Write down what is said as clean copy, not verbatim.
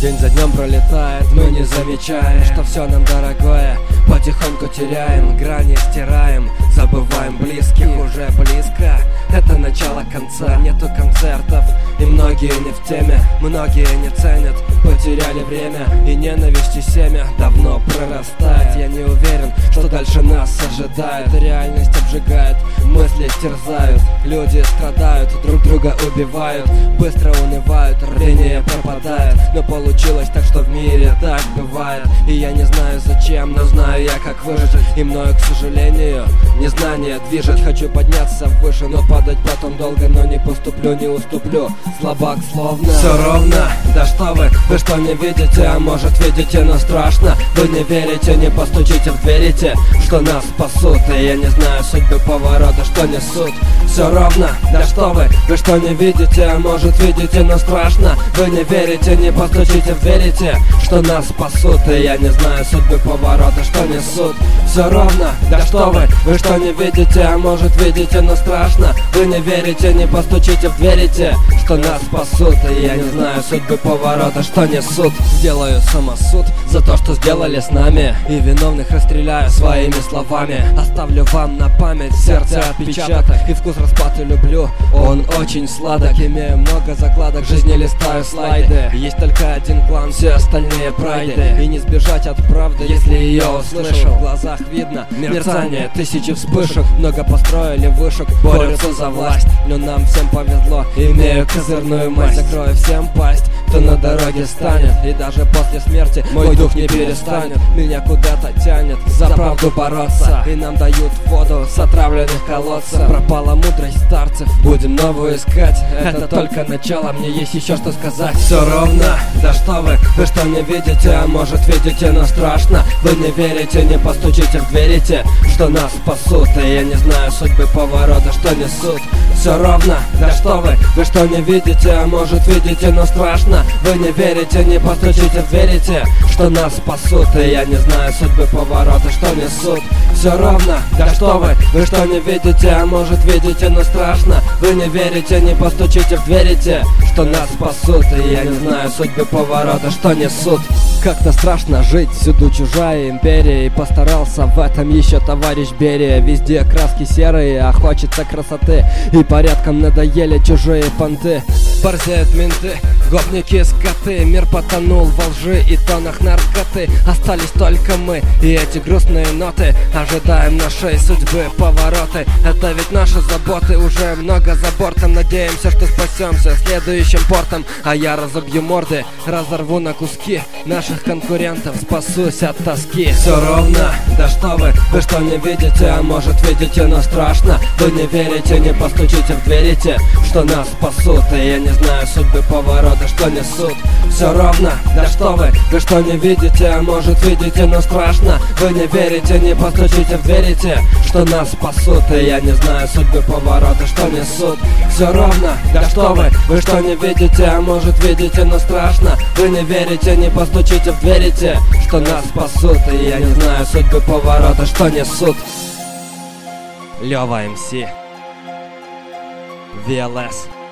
День за днем пролетает, мы не замечаем, что все нам дорогое потихоньку теряем, грани стираем, забываем близких, уже близко. Это начало конца, нету концертов, и многие не в теме, многие не ценят, потеряли время, и ненависть и семя давно прорастает. Я не уверен, что дальше нас ожидает, реальность обжигает, мысли терзают, люди страдают, друг друга убивают, быстро унывают, рвение пропадает. Но получилось так, что в мире так бывает, и я не знаю зачем, но знаю я, как выжить, и мною, к сожалению, незнание движет. Хочу подняться выше, но падать потом долго, но не поступлю, не уступлю, слабак словно. Все ровно, да что вы что не видите, а может видите, но страшно. Вы не верите, не постучите в двери те, что нас спасут, и я не знаю судьбы поворота, что несут. Все ровно, да что вы что не видите, а может видите, но страшно. Вы не верите, не постучите в двери те, что нас спасут, и я не знаю судьбы поворота, что несут. Все ровно, да что вы что не видите, а может видите, но страшно. Вы не верите, не постучите в двери те, что нас спасут, и я не знаю судьбы поворота, что несут. Сделаю самосуд за то, что сделали с нами, и виновных расстреляю своими словами. Оставлю вам на память сердце отпечаток, и вкус распаты люблю, он очень сладок. Имею много закладок, в жизни листаю слайды. Есть только один план, все остальные прайды, и не сбежать от правды, если ее услышал. В глазах видно мерцание тысячи вспышек, много построили вышек, борются за власть, но нам всем повезло, имею козырную масть. Закрою всем пасть, кто на дороге станет, и даже после смерти мой дух не перестанет. Меня куда-то тянет за правду бороться, и нам дают воду с отравленных колодцев. Пропала мудрость старцев, будем новую искать, это только начало, мне есть еще что сказать. Все ровно, да что вы что не видите, а может видите, но страшно. Вы не верите, не постучите в двери те, что нас спасут, и я не знаю судьбы поворота, что несут. Все ровно, да что вы что не видите, а может видите, но страшно. Вы не верите, не постучите в двери те, что нас спасут, и я не знаю судьбы поворота, что несут. Все ровно, да что вы что не видите, а может видите, но страшно. Вы не верите, не постучите в двери те, что нас спасут, и я не знаю судьбы поворота, что несут. Как-то страшно жить, всюду чужая империя, и постарался в этом еще товарищ Берия. Везде краски серые, а хочется красоты, и порядком надоели чужие понты. Борзеют менты, гопники, скоты, мир потонул во лжи и тонах наркоты. Остались только мы и эти грустные ноты, ожидаем нашей судьбы повороты. Это ведь наши заботы, уже много за бортом. Надеемся, что спасемся следующим портом, а я разобью морды, разорву на куски наших конкурентов, спасусь от тоски. Все ровно, да что вы что не видите, а может видите, но страшно. Вы не верите, не постучите в двери те, что нас спасут, и я не знаю судьбы поворота, что несут. Все ровно, да что вы что не видите, а может видите, но страшно. Вы не верите, не постучите в двери те, что нас спасут, и я не знаю судьбы поворота, что несут. Все ровно, да что вы что не видите, а может видите, но страшно. Вы не верите, не постучите в двери те, что нас спасут, и я не знаю судьбы поворота, что несут. Лёва МС, VLS.